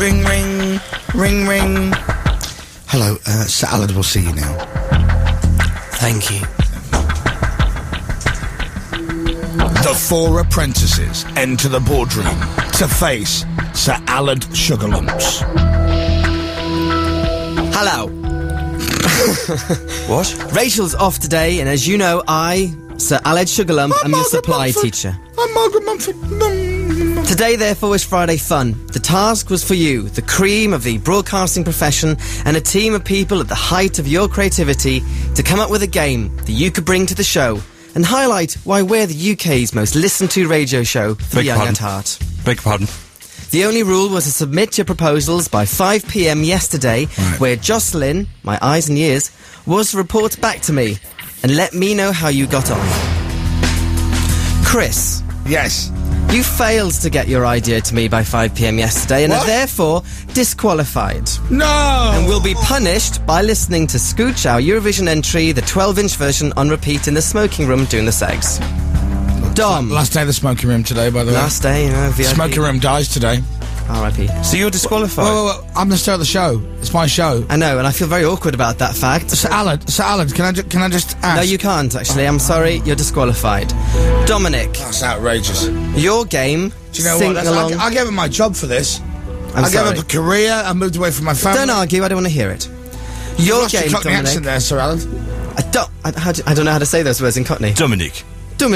Ring, ring, ring, ring. Hello, Sir Alad will see you now. Thank you. The four apprentices enter the boardroom to face Sir Alad Sugarlumps. Hello. What? Rachel's off today, and as you know, I, Sir Alad Sugarlump, am your supply teacher. I'm Margaret Mumford. Today, therefore, was Friday Fun. The task was for you, the cream of the broadcasting profession, and a team of people at the height of your creativity, to come up with a game that you could bring to the show and highlight why we're the UK's most listened to radio show for the young at heart. Beg your pardon. The only rule was to submit your proposals by 5 p.m. yesterday, where Jocelyn, my eyes and ears, was to report back to me and let me know how you got on. Chris. Yes. You failed to get your idea to me by 5 p.m. yesterday and are therefore disqualified. No! And will be punished by listening to Scooch, our Eurovision entry, the 12-inch version, on repeat in the smoking room doing the segs. Dom. Last day of the smoking room today, by the way. Last day, VIP. Smoking room dies today. R.I.P. So you're disqualified? Well, I'm the star of the show. It's my show. I know, and I feel very awkward about that fact. Sir Alad, can I just ask? No, you can't, actually. I'm sorry, you're disqualified. Dominic. That's outrageous. Your game. Do you know sing what? along. I gave up my job for this. I'm I sorry. gave up a career. I moved away from my family. Don't argue, I don't want to hear it. Your Lost your game, Cockney Dominic. accent there, Sir Alad. I don't know how to say those words in Cockney. Dominic.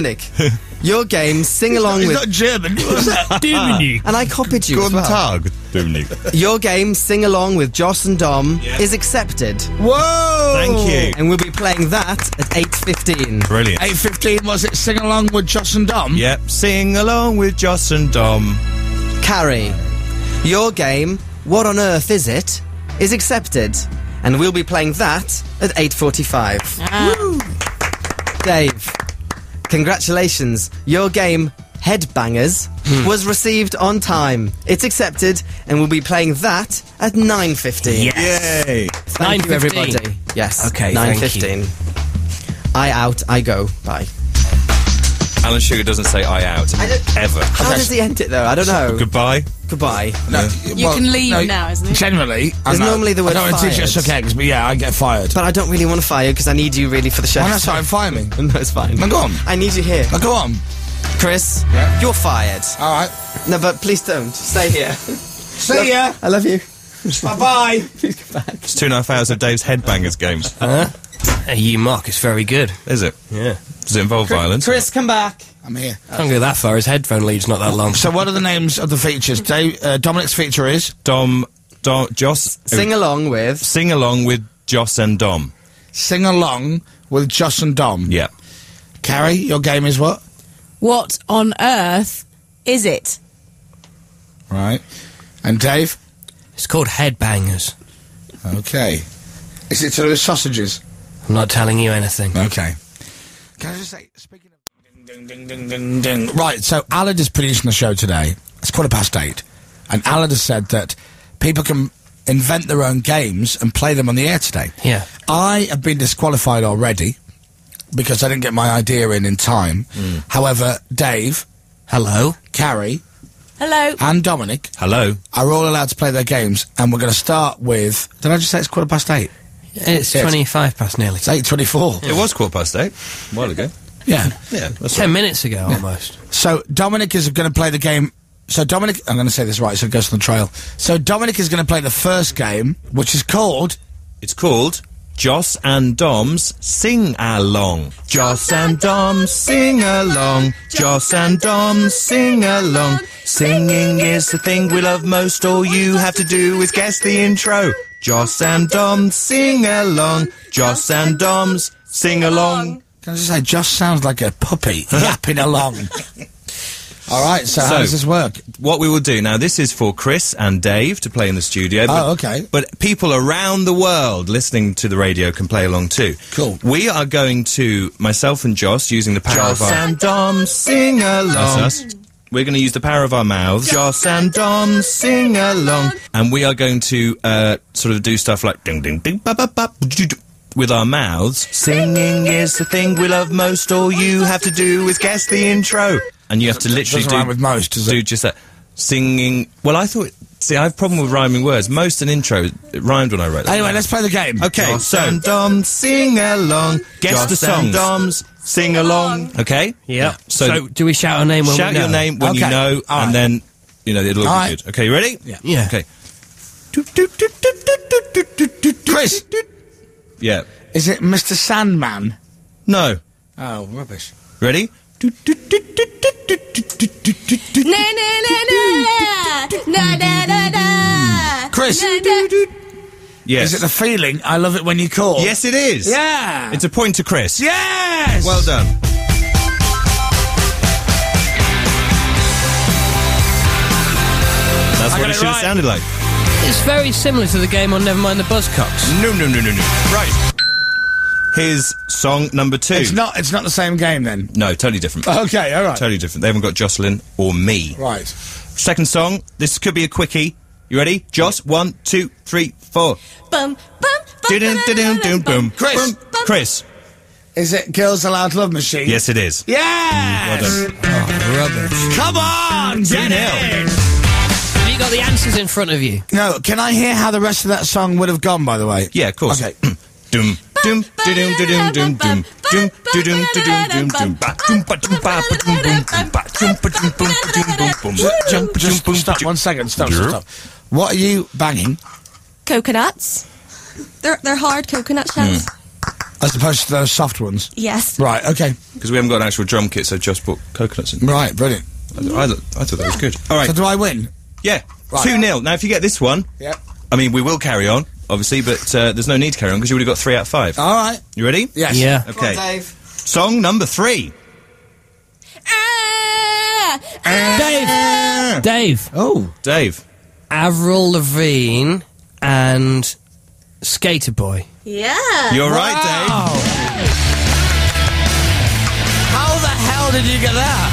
Your game, sing along He's with... not German. What's that? Dominic. And I copied you as Guten well. Tag, Dominic. Your game, sing along with Joss and Dom, is accepted. Whoa! Thank you. And we'll be playing that at 8:15. Brilliant. 8:15, was it? Sing along with Joss and Dom? Yep. Sing along with Joss and Dom. Carrie, your game, What on Earth Is It, is accepted. And we'll be playing that at 8:45. Woo! Dave, congratulations. Your game, Headbangers, was received on time. It's accepted, and we'll be playing that at 9:15. Yay. Thank you, 9:15. everybody. Yes. Okay, 9:15. I out, I go. Bye. Alan Sugar doesn't say I out. Ever. How does he end it, though? I don't know. Goodbye. Goodbye. No, You can leave now, isn't it? Generally, There's normally the word I don't want to teach you to fired. suck eggs, but yeah, I get fired. But I don't really want to fire you because I need you really for the show. Why not try and fire me? No, it's fine. Now go on. I need you here. Now go on. Chris, Yeah? you're fired. All right. No, but please don't. Stay here. See ya. I love you. Bye-bye. Please come back. It's 2.5 hours of Dave's Headbangers games. Hey, you mock. It's very good. Is it? Yeah. Does it involve violence? Chris, come back. I'm here. Can't go that far. His headphone lead's not that long. So what are the names of the features? Dominic's feature is? Joss. Sing along with... Sing along with Joss and Dom. Sing along with Joss and Dom. Yeah. Carrie, your game is what? What on earth is it? Right. And Dave? It's called Headbangers. Okay. Is it to do with sausages? I'm not telling you anything. Okay. Can I just say, speaking of... Ding, ding, ding, ding, ding. Right, so Alad is producing the show today. It's 8:15. And Alad has said that people can invent their own games and play them on the air today. Yeah. I have been disqualified already because I didn't get my idea in time. However, Dave, Hello. Carrie, Hello. and Dominic Hello. are all allowed to play their games, and we're going to start with... Did I just say it's 8:15? It's Yes. 25 past nearly. It's 8:24. It was 8:15. A while ago. Yeah. Yeah. That's 10 minutes ago, almost. So Dominic is going to play the game. So Dominic, I'm going to say this right, so it goes on the trail. So Dominic is going to play the first game, which is called... It's called Joss and Dom's Sing Along. Joss and Dom sing along. Joss and Dom sing along. Singing is the thing we love most. All you have to do is guess the intro. Joss and Dom sing along. Joss and Dom's sing along. Can I just say, Josh sounds like a puppy yapping along. All right, so how does this work? What we will do now, this is for Chris and Dave to play in the studio. Oh, okay. But people around the world listening to the radio can play along too. Cool. We are going to, myself and Joss, using the power of our... Joss and Dom sing along. That's us. We're going to use the power of our mouths. Joss and Dom sing along. And we are going to sort of do stuff like ding ding ding ba ba ba with our mouths. Singing is the thing we love most. All you have to do is guess the intro. And you have to literally Doesn't rhyme with most, does it? do just that. Singing... Well, I thought See, I have a problem with rhyming words. Most an intro it rhymed when I wrote it. Anyway, let's play the game. Okay, Joss so and Dom, sing along. Guess the Joss and songs. Doms, Sing along. Okay? Yeah. So, So, do we shout our name when shout we know? your name when you Okay. know, All and right. then, it'll all All be right. good. Okay, you ready? Yeah. Yeah. Okay. Chris, Yeah. is it Mr. Sandman? No. Oh, rubbish. Ready? Na na na na na na na. Chris, Yes. is it the feeling? I love it when you call. Yes, it is. Yeah. It's a point to Chris. Yes. Well done. That's I what got it it should have right. sounded like. It's very similar to the game on Nevermind the Buzzcocks. No. Right. Here's song number 2. It's not the same game then. No, totally different. Okay, all right. Totally different. They haven't got Jocelyn or me. Right. Second song. This could be a quickie. You ready? Joss, 1, 2, 3, 4. Bum bum. Boom. Chris. Chris. Is it Girls Aloud Love Machine? Yes, it is. Yes. Well done. Rubbish. Come on, get 2-0. it. Have you got the answers in front of you? No, can I hear how the rest of that song would have gone, by the way? Yeah, of course. Okay. Dum dum dum dum dum dum dum dum dum dum dum ba dum ba dum ba ba dum dum dum ba dum ba dum bum dum bum bum. Just stop 1 second. Stop. What are you banging? Coconuts. They're hard coconut shells. As opposed to those soft ones? Yes. Right, okay. Because we haven't got an actual drum kit, so just bought coconuts in. Right, brilliant. I thought that was good. All right. So do I win? Yeah. Right. 2-0. Now, if you get this one, Yep. I mean, we will carry on, obviously, but there's no need to carry on because you would have got 3 out of 5. All right. You ready? Yes. Yeah. Okay. Dave. Song number 3. Dave. Oh. Dave. Avril Lavigne and Skater Boy. Yeah. You're right, Wow. How the hell did you get that?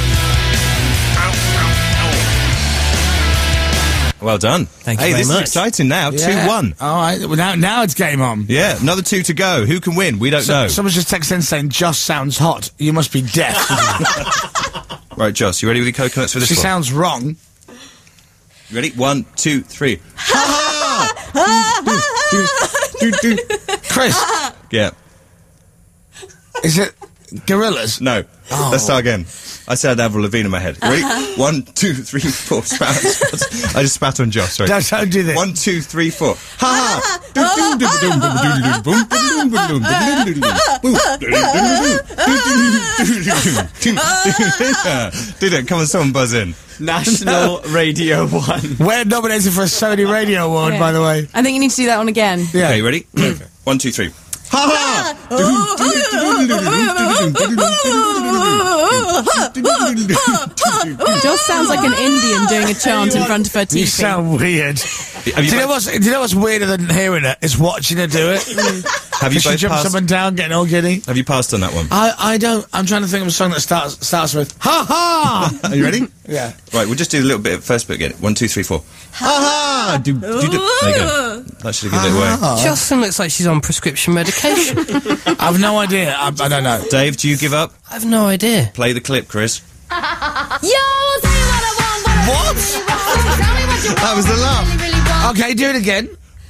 Dave. Well done. Thank you Hey, very this much. is exciting now. 2-1. All right. Well, now it's game on. Yeah, another 2 to go. Who can win? We don't know. Someone's just texted in saying, Joss sounds hot. You must be deaf. Right, Joss, you ready with your coconuts for this She one? sounds wrong. You ready? 1, 2, 3. Chris, Yeah. is it Gorillas? No. Oh. Let's start again. I said Avril Lavigne in my head. Ready? 1, 2, 3, 4. Spat. I just spat on Joss. Sorry. Don't do this. 1, 2, 3, 4. Ha ha! Did it? Come on, someone buzz in. National Radio 1. We're nominated for a Sony Radio Award, Okay. by the way. I think you need to do that one again. Yeah. Okay, you ready? 1, 2, 3. Ha Joss sounds like an Indian doing a chant in front of her TV. You sound weird. Have you Do you know what's weirder than hearing it? Is watching her do it. Have you She both jumps passed? up and down, getting all giddy. Have you passed on that one? I don't. I'm trying to think of a song that starts with ha ha. Are you ready? Yeah. Right, we'll just do a little bit. First bit again. 1, 2, 3, 4. Ha ha! There you go. That should give it away. Jocelyn looks like she's on prescription medication. I've no idea. I don't know. Dave, do you give up? I have no idea. Play the clip, Chris. Yo, I'll tell you what I want. What? Tell me what you want. That was the laugh. Really, really want. Okay, do it again.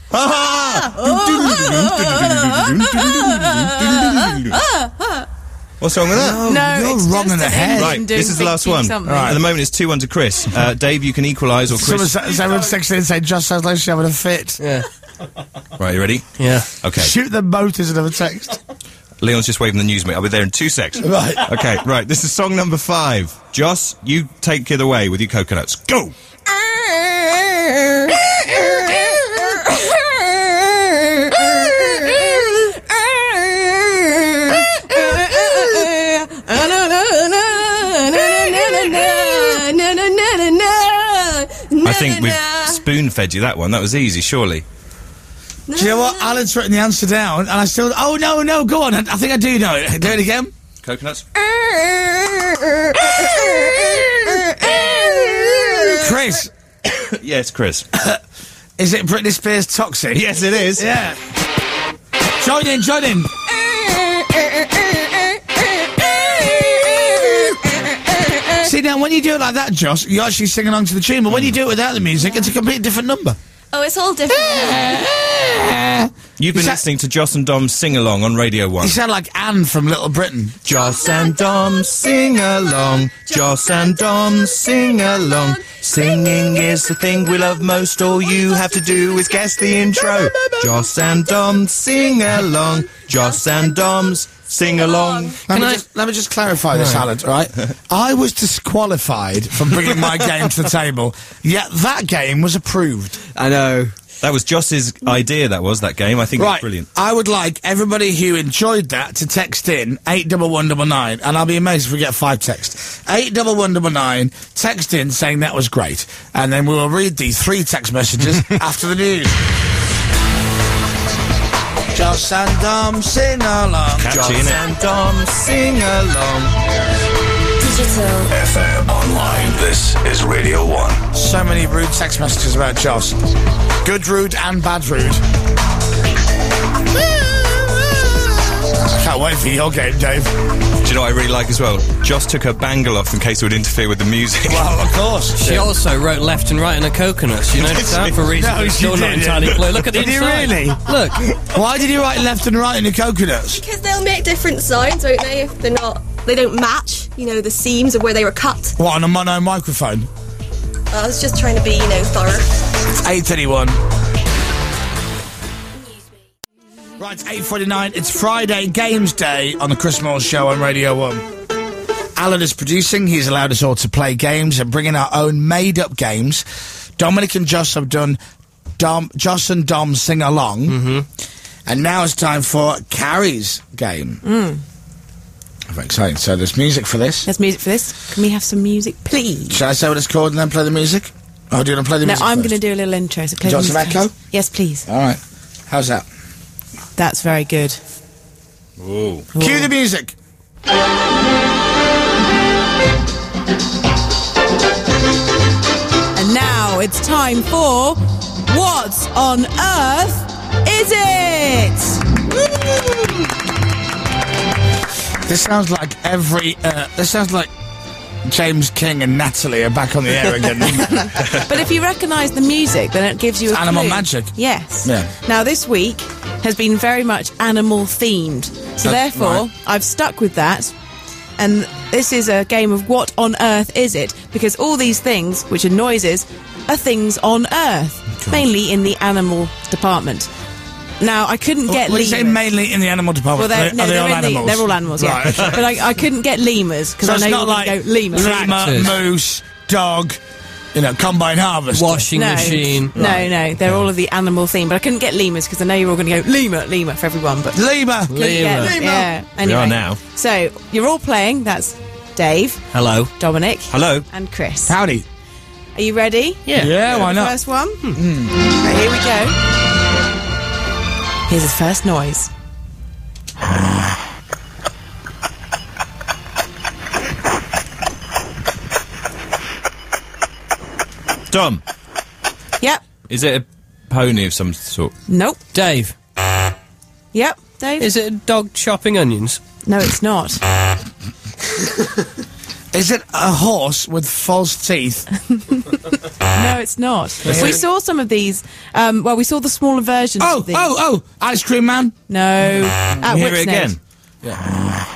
What's wrong with that? No, you're it's wrong just in the an head. Indian Right, doing this is the last one. something. At the moment, it's 2-1 to Chris. Dave, you can equalise, or Chris. Someone's texting and saying, "Just sounds like she's having a fit." Yeah. Right, you ready? Yeah. Okay. Shoot the motors another text. Leon's just waving the news, mate. I'll be there in 2 seconds. Right. Okay, right. This is song number 5. Joss, you take it away with your coconuts. Go! I think we've spoon-fed you that one. That was easy, surely. Do you know what? Alan's written the answer down, and I still. Oh no! Go on. I think I do know it. Do it again. Coconuts? Chris, Yes, Chris. is it Britney Spears' "Toxic"? Yes, it is. Yeah. Join in. See now when you do it like that, Joss, you actually sing along to the tune, but when you do it without the music, it's a completely different number. Oh, it's all different. You've been listening to Joss and Dom's Sing Along on Radio 1. You sound like Anne from Little Britain. Joss and Dom sing along. Joss and Dom sing along. Singing is the thing we love most. All you have to do is guess the intro. Joss and Dom sing along. Joss and Dom's sing along. Let me just clarify this, Alan, right? I was disqualified from bringing my game to the table, yet that game was approved. I know. That was Joss's idea, that game. I think it's brilliant. I would like everybody who enjoyed that to text in 81199, and I'll be amazed if we get 5 texts. 81199, text in saying that was great, and then we will read these 3 text messages after the news. Joss and Dom sing along. Joss and Dom sing along. Digital FM online. This is Radio 1. So many rude text messages about Joss. Good rude and bad rude. I can't wait for your game, Dave. Do you know what I really like as well? Joss took her bangle off in case it would interfere with the music. Well, of course. She also wrote left and right in her coconuts. You noticed that? For reasons No, that's she still not didn't. entirely clear. Look at the Did he inside. really? Look. Why did you write left and right in the coconuts? because they'll make different sounds, won't they? If they're not, they don't match. You know, the seams of where they were cut. What, on a mono microphone? I was just trying to be, thorough. 8:31. Right, 8:49. It's Friday Games Day on the Chris Moore Show on Radio 1. Alan is producing. He's allowed us all to play games and bring in our own made-up games. Dominic and Joss have done Joss and Dom Sing Along. Mm-hmm. And now it's time for Carrie's game. Very exciting. So there's music for this. There's music for this. Can we have some music, please? Shall I say what it's called and then play the music? Or do you want to play the No, music I'm first? going to do a little intro. So play Do you the want some music echo? first. Yes, please. All right. How's that? That's very good. Ooh. Cue the music. And now it's time for What on Earth Is It? This sounds like this sounds like James King and Natalie are back on the air again. But if you recognise the music, then it gives you a Animal clue. Magic. Yes. Yeah. Now, this week has been very much animal-themed. So therefore, right. I've stuck with that. And this is a game of What on Earth Is It? Because all these things, which are noises, are things on Earth. Mainly in the animal department. Now, I couldn't get What do you say lemurs. mainly in the animal department? Well, are they all animals? they're all animals, yeah. Right. But I couldn't get lemurs, because So I it's know not you're like going to go lemur. lemur, moose, dog, combine harvest. Washing machine. No, they're all of the animal theme. But I couldn't get lemurs because I know you're all going to go lemur for everyone. But Lemur. couldn't get them. Lemur. Yeah. Anyway, are now. So you're all playing. That's Dave, Hello. Dominic, Hello. and Chris. Howdy. Are you ready? Yeah, why not? First one. Right, here we go. Here's his first noise. Dom, Yep. is it a pony of some sort? Nope. Dave, Yep. Dave. is it a dog chopping onions? No, it's not. Is it a horse with false teeth? No, it's not. We saw some of these. We saw the smaller versions of these. Ice Cream Man. No. At Hear it Whipsnade. again.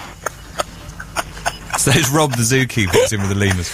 So there's Rob the zookeeper in with the lemurs.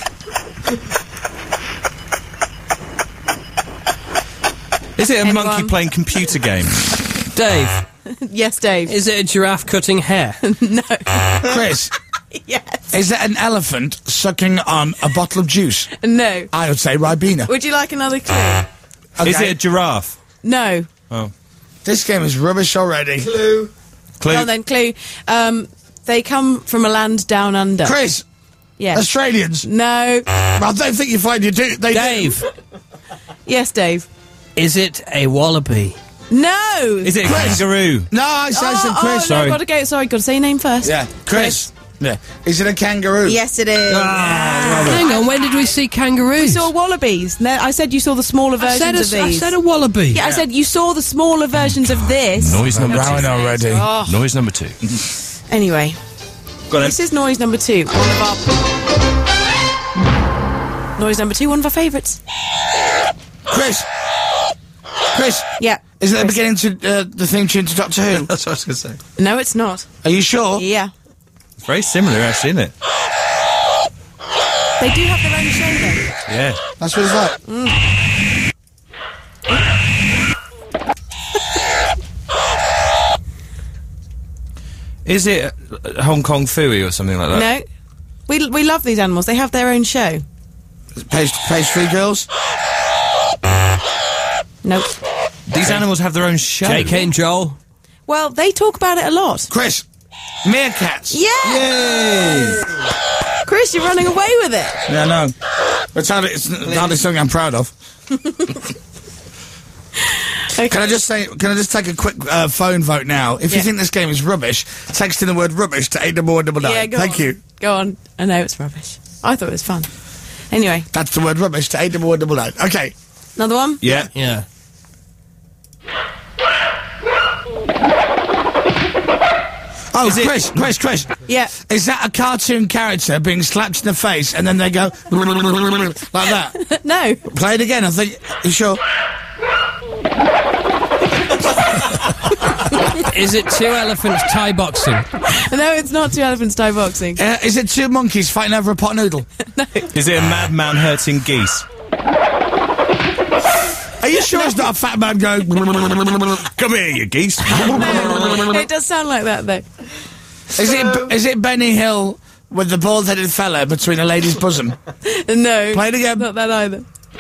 Is it a Anyone? monkey playing computer games? Dave, Yes, Dave. is it a giraffe cutting hair? Chris, Yes. is it an elephant sucking on a bottle of juice? No. I would say Ribena. Would you like another clue? Okay. Is it a giraffe? No. This game is rubbish already. Clue. Well then, clue. They come from a land down under. Chris, Yes. Australians. No. I don't think you find you do. They Dave, Yes, Dave. is it a wallaby? No. Is it a kangaroo? Do. No, I said Chris. No, Sorry. gotta go. Sorry, gotta say your name first. Yeah, Chris. Yeah. Is it a kangaroo? Yes, it is. Hang on, when did we see You kangaroos? saw wallabies. No, I said you saw the smaller I versions said of I these. said a wallaby. Yeah, I said you saw the smaller versions of this. Noise number Rowan two. already. Oh. Noise number 2. Anyway, Go on then. this is noise number 2. One of our Noise number 2, one of our favourites. Chris, Yeah. is it the Chris. beginning to the theme tune to Doctor Who? That's what I was going to say. No, it's not. Are you sure? Yeah. It's very similar, actually, isn't it? They do have their own show, though. Yeah. That's what it's like. Is it Hong Kong Phooey or something like that? No. We love these animals. They have their own show. Pastry girls. Nope. These animals have their own show. JK and Joel. Well, they talk about it a lot. Chris, meerkats. Yeah! Chris, you're running away with it. Yeah, no. It's hardly something I'm proud of. Okay. Can I just take a quick phone vote now? If you Yeah. think this game is rubbish, text in the word rubbish to 81199. Yeah, go Thank on. you. Go on. I know it's rubbish. I thought it was fun. Anyway, That's the word rubbish to 81199. Okay. another one? Yeah. Yeah. Oh, Chris. Yeah. Is that a cartoon character being slapped in the face and then they go like that? No. Play it again. I think. You sure? Is it 2 elephants Thai boxing? No, it's not 2 elephants Thai boxing. Is it 2 monkeys fighting over a pot noodle? Is it a madman hurting geese? Are you sure it's not a fat man going? Come here, you geese. It does sound like that, though. Is it Benny Hill with the bald-headed fella between a lady's bosom? No. Play it again. Not that either.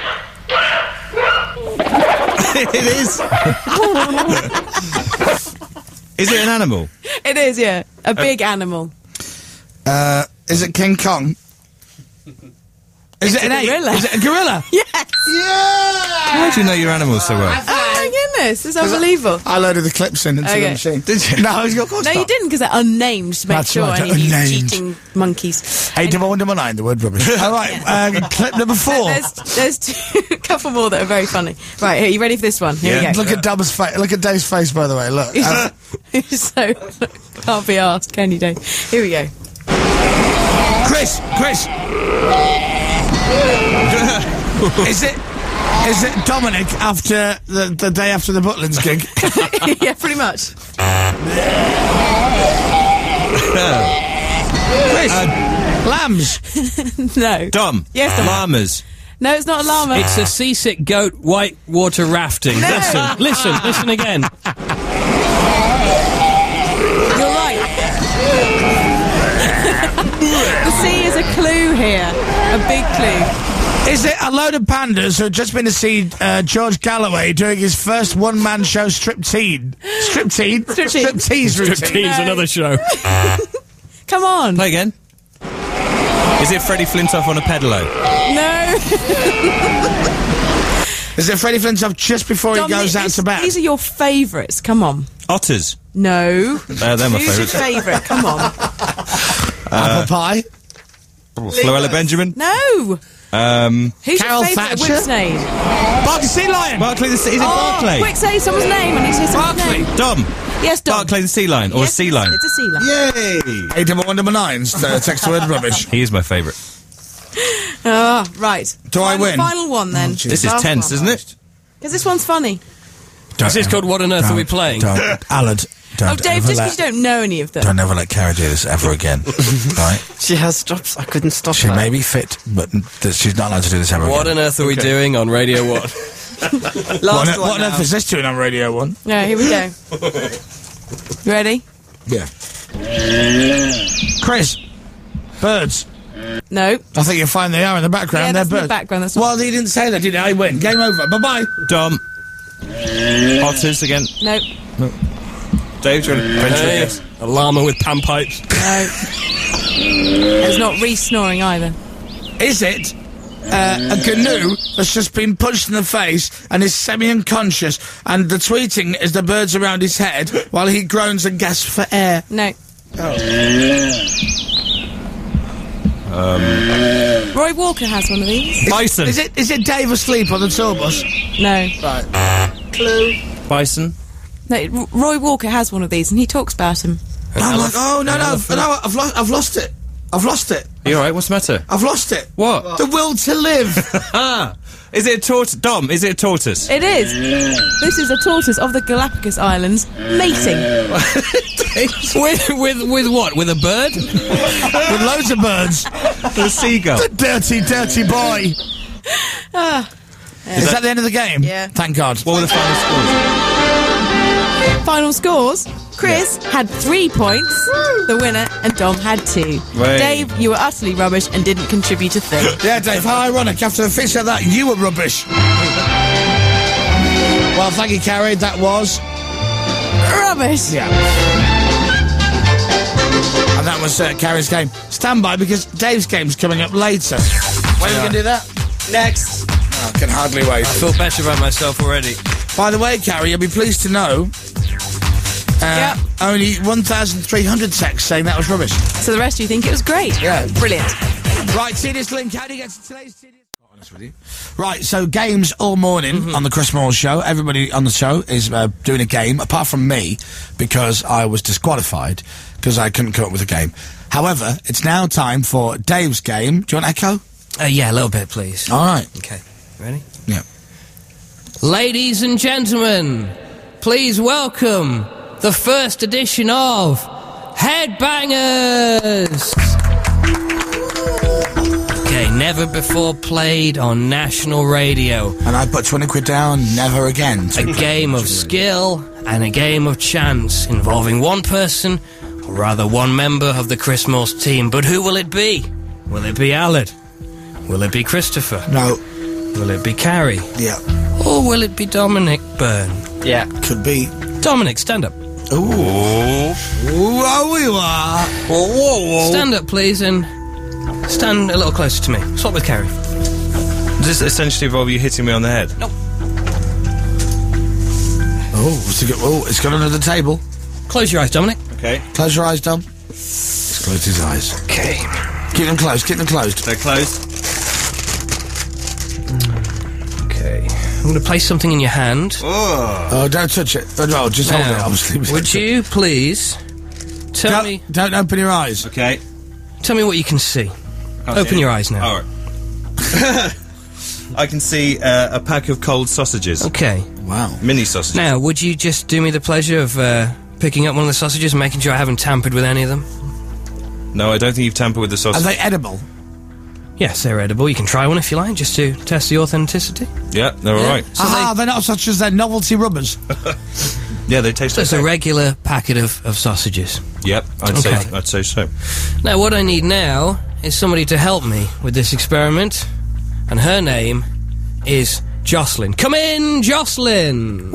It is. Is it an animal? It is, yeah. A big animal. Is it King Kong? Is it an ape? gorilla. Is it a gorilla? Yes! How do you know your animals so well? Oh my goodness, it's unbelievable. I loaded the clips into Okay. the machine. Did you? No, of course No, you not. didn't, because they're unnamed to make That's sure right, any of you unnamed. cheating monkeys. 81199, the word rubbish. All right, clip number 4. There's a couple more that are very funny. Right, here, you ready for this one? Here Yeah. we go. Look at Dave's face. Look at Dave's face, by the way. Look. He's so can't be asked, can you, Dave? Here we go. Chris. Is it Dominic after the day after the Butlins gig? Yeah, pretty much. Chris, lambs. No. Dom. Yes, Dom. Llamas. No, it's not a llama. It's a seasick goat white water rafting. No. Listen again. You're right. The sea is a clue here. A big clue. Is it a load of pandas who have just been to see George Galloway doing his first one-man show striptease routine? Team's another show. Come on. Play again. Is it Freddie Flintoff on a pedalo? No. Is it Freddie Flintoff just before he Dominic, goes out to bed? These are your favourites. Come on. Otters. No. They're my Who's your favourites. favourite? Come on. Apple pie? Floella Benjamin. No. Who's Carol your favourite Thatcher? Whipsnade? Barkley Sea Lion! Barclay the Sea. Is it Barclay? Quick, say someone's name. I need to say someone's Barkley. name. Dom. Yes, Dom. Barclay the Sea Lion. Or Yes, Sea Lion. It's a sea lion. Yay! 81199's text the word rubbish. He is my favourite. Ah, right. Do I win? Final one then. This is tense, isn't it? Because this one's funny. This is called What on Earth Are We Playing? Alad, Oh, Dave, just because you don't know any of them. Don't ever let Cara do this ever again. Right? She has stopped. I couldn't stop She her. may be fit, but she's not allowed to do this ever What again. on Earth Are We Doing on Radio 1? Last What on earth is this doing on Radio 1? Yeah, here we go. You ready? Yeah. Chris, birds. No. I think you'll find they are in the background. Yeah, They're that's in the birds. background, that's not- Well, he didn't say that, did he? I win. Game over. Bye-bye. Dom. Otters again. No. Dave, do you want to venture a Hey, guess? a llama with panpipes. No. It's not re-snoring either. Is it a canoe that's just been punched in the face and is semi-unconscious, and the tweeting is the birds around his head while he groans and gasps for air? No. Roy Walker has one of these. Bison. Is it Dave asleep on the tour bus? No. Bison. No, Roy Walker has one of these, and he talks about him. I'm like, oh no, I've lost it. I've lost it. You alright? What's the matter? I've lost it. What? The will to live. Is it a tortoise? Dom, is it a tortoise? It is. This is a tortoise of the Galapagos Islands mating. with what? With a bird? With loads of birds. The seagull. The dirty, dirty boy. Is that the end of the game? Yeah. Thank God. What were the final scores? Final scores. Chris had 3 points, the winner, and Dom had 2. Right. Dave, you were utterly rubbish and didn't contribute a thing. Yeah, Dave, how ironic. After a fix like that, you were rubbish. Well, thank you, Carrie. That was... Rubbish. Yeah. And that was Carrie's game. Stand by, because Dave's game's coming up later. When are we going to do that? Next. I can hardly wait. I feel better about myself already. By the way, Carrie, you'll be pleased to know... Yep. Only 1,300 texts saying that was rubbish. So the rest of you think it was great? Yeah. Brilliant. Right, Tedious Link, how do you get to today's Tedious? Honest with you. Right, so games all morning on the Chris Moore Show. Everybody on the show is doing a game, apart from me, because I was disqualified, because I couldn't come up with a game. However, it's now time for Dave's game. Do you want echo? Yeah, a little bit, please. All right. Okay. Ready? Yeah. Ladies and gentlemen, please welcome the first edition of Headbangers! Okay, never before played on national radio. And I put 20 quid down, never again. A game of skill and a game of chance involving one person, or rather one member of the Chris Morse team. But who will it be? Will it be Aled? Will it be Christopher? No. Will it be Carrie? Yeah. Or will it be Dominic Byrne? Yeah. Could be. Dominic, stand up. Ooh. Whoa, we are. Whoa. Stand up, please, and stand a little closer to me. Swap with Carrie. Does this essentially involve you hitting me on the head? Nope. It's gone under the table. Close your eyes, Dominic. Okay. Close your eyes, Dom. He's closed his eyes. Okay. Keep them closed, keep them closed. They're closed. Okay. I'm going to place something in your hand. Oh, don't touch it. Oh, no, just hold it, Now, obviously. would you please tell me Don't open your eyes. Okay. tell me what you can see? Open your eyes now. All right. I can see a pack of cold sausages. Okay. Wow. Mini sausages. Now, would you just do me the pleasure of picking up one of the sausages and making sure I haven't tampered with any of them? No, I don't think you've tampered with the Are sausage. they edible? Yes, they're edible. You can try one if you like, just to test the authenticity. Yeah, they're all right. They're not such as their novelty rubbers. Yeah, they taste So it's okay. a regular packet of sausages. Yep, I'd Okay. say so. Now, what I need now is somebody to help me with this experiment, and her name is Jocelyn. Come in, Jocelyn!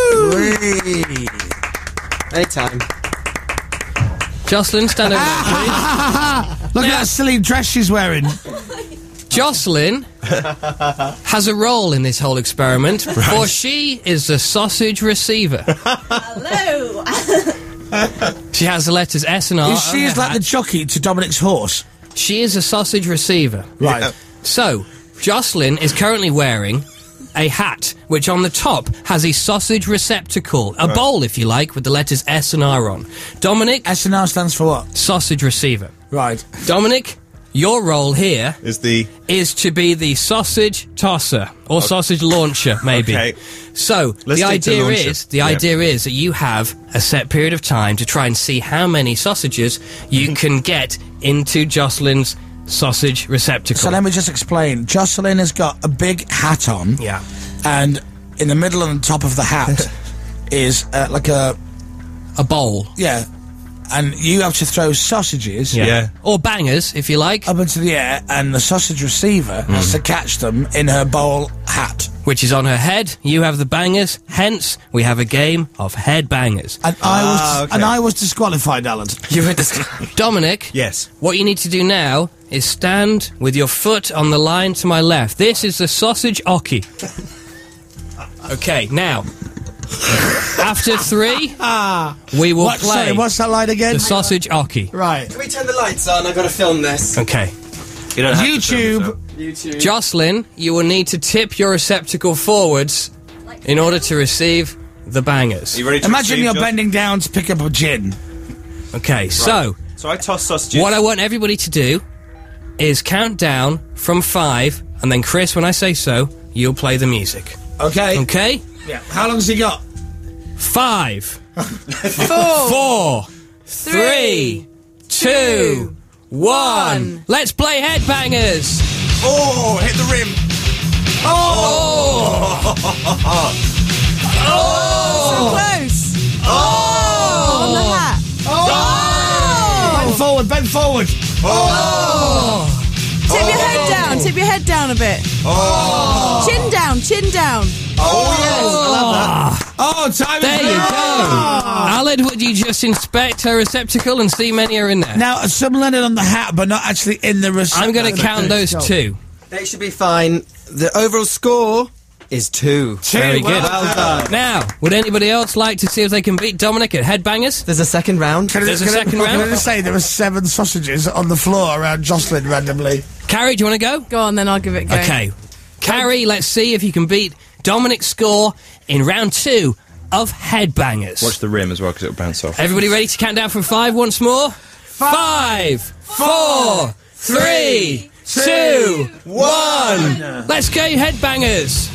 Anytime. Jocelyn, stand over there, Look at that silly dress she's wearing. please. Jocelyn has a role in this whole experiment, for she is the sausage receiver. Hello. She has the letters S and R. She is like the jockey to Dominic's horse. She is a sausage receiver. Right. So, Jocelyn is currently wearing a hat, which on the top has a sausage receptacle. A bowl, if you like, with the letters S and R on. Dominic, S&R stands for what? sausage receiver. Right. Dominic, your role here Is the... is to be the sausage tosser, or sausage launcher, maybe. Okay. So, Let's the stick to launcher. idea is that you have a set period of time to try and see how many sausages you can get into Jocelyn's sausage receptacle. So let me just explain. Jocelyn has got a big hat on. Yeah. And in the middle and top of the hat is like a... A bowl. Yeah. And you have to throw sausages Yeah. Or bangers, if you like. up into the air, and the sausage receiver has to catch them in her bowl hat. Which is on her head. You have the bangers. Hence, we have a game of head bangers. And I was disqualified, Alan. You heard this. Dominic. Yes. What you need to do now is stand with your foot on the line to my left. This is the sausage oki. Okay, now. After 3, we will play What's that line again? the sausage oki. Right. Can we turn the lights on? I've got to film this. Okay. You don't have to YouTube. film YouTube. Jocelyn, you will need to tip your receptacle forwards in order to receive the bangers. Are you ready to Imagine receive, you're Josh? bending down to pick up a gin. Okay, so So I toss sausages. What I want everybody to do is count down from 5, and then Chris, when I say so, you'll play the music. Okay. Okay? Yeah. How long's he got? 5, 4, 4, 3, 2, 1. Let's play Headbangers. Oh, hit the rim. Oh! So close. On the hat. Bend forward, bend forward. Tip your head down. Tip your head down a bit. Chin down. Chin down. Oh, time There is you up. go. Aled, would you just inspect her receptacle and see many are in there? Now, some landed on the hat, but not actually in the receptacle. I'm going to count those 2. They should be fine. The overall score is 2. Very good. Well done. Now, would anybody else like to see if they can beat Dominic at Headbangers? There's a second round. There's a second Can I round. just say there were 7 sausages on the floor around Jocelyn randomly? Carrie, do you want to go? Go on, then I'll give it a go. Okay. Carrie, let's see if you can beat Dominic's score in round 2 of Headbangers. Watch the rim as well, because it'll bounce off. Everybody ready to count down from 5 once more? 5, 4, 3, 2, 1. Let's go, Headbangers.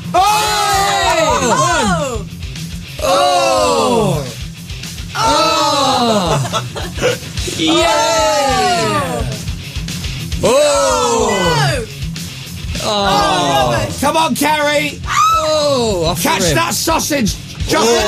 Come on, Carrie! Oh, off the Catch rim. that sausage! Jocelyn!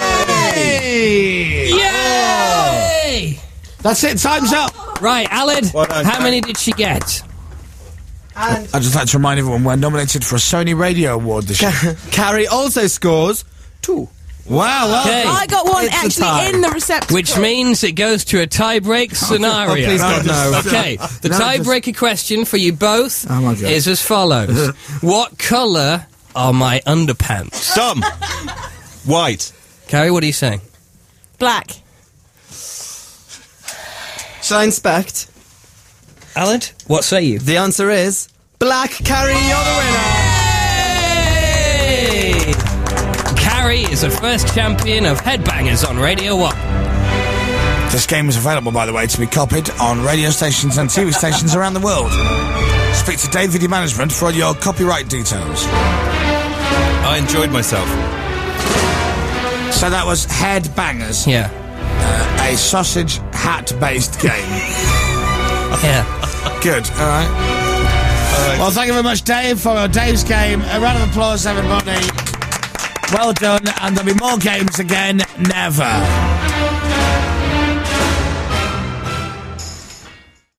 Yay! Yay! That's it, time's up! Right, Aled, Well done, how Carrie. many did she get? And I'd just like to remind everyone we're nominated for a Sony Radio Award this year. Carrie also scores 2. Wow, well, Okay. I got one It's a actually tie. in the receptacle. Which means it goes to a tie-break scenario. please, God, no. Okay, the No, tiebreaker question for you both Oh, my God. is as follows. What colour are my underpants? Dom. White. Carrie, what are you saying? Black. Shall I inspect? Aled, what say you? The answer is black. Carrie, you're the winner. Hey! Carrie is the first champion of Headbangers on Radio 1. This game is available, by the way, to be copied on radio stations and TV stations around the world. Speak to Dave Video Management for all your copyright details. I enjoyed myself. So that was Headbangers, Yeah. a sausage hat-based game. Yeah. Good, all right. Well, thank you very much, Dave, for Dave's game. A round of applause, everybody. Well done, and there'll be more games again. Never.